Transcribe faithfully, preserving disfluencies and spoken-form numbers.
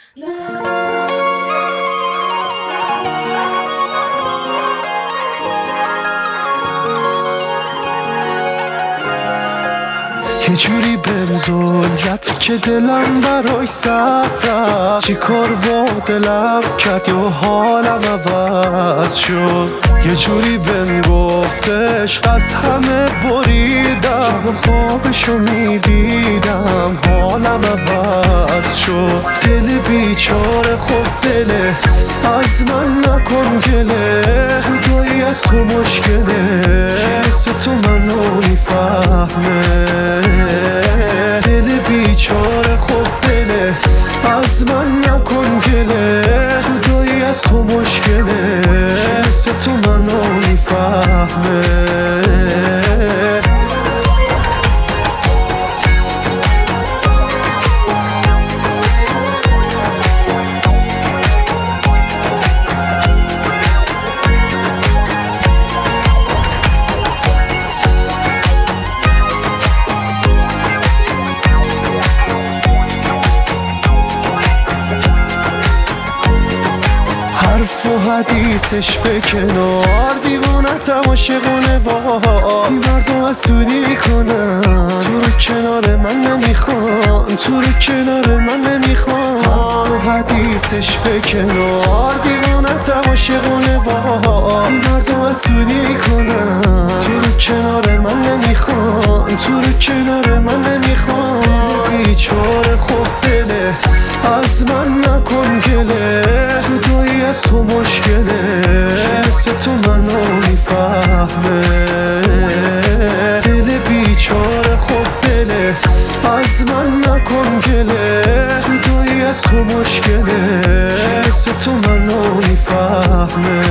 یه جوری بهم زل زد که دلم براش صف رفت، چی کار با دلم کرد و حالم عوض شد. یه جوری بهم گفتش از همه بریدم، شب خوابشو میدیدم حالم عوض شد. دل بیچاره خب دله از من نکن گله، خدایی از تو مشکله مثل تو منو میفهمه. دل بیچاره خب دله از من نکن گله، خدایی از تو مشکله مثل تو منو میفهمه. حرف و حدیثش به کنار، دیوانتم عاشقونه وای، این مردم حسودی میکنن، تو رو کنار من نمیخوان، تو رو کنار من نمیخوان. حرف و حدیثش به کنار، دیوانتم عاشقونه وای، این مردم حسودی میکنن، تو رو کنار من نمیخوان، تو رو کنار من نمیخوان. بیچاره خب دله از من نکن گله، خدایی از تو مشکله مثل تو منو میفهمه. دل بیچاره خب دله از من نکن گله، خدایی از تو مشکله مثل تو منو میفهمه.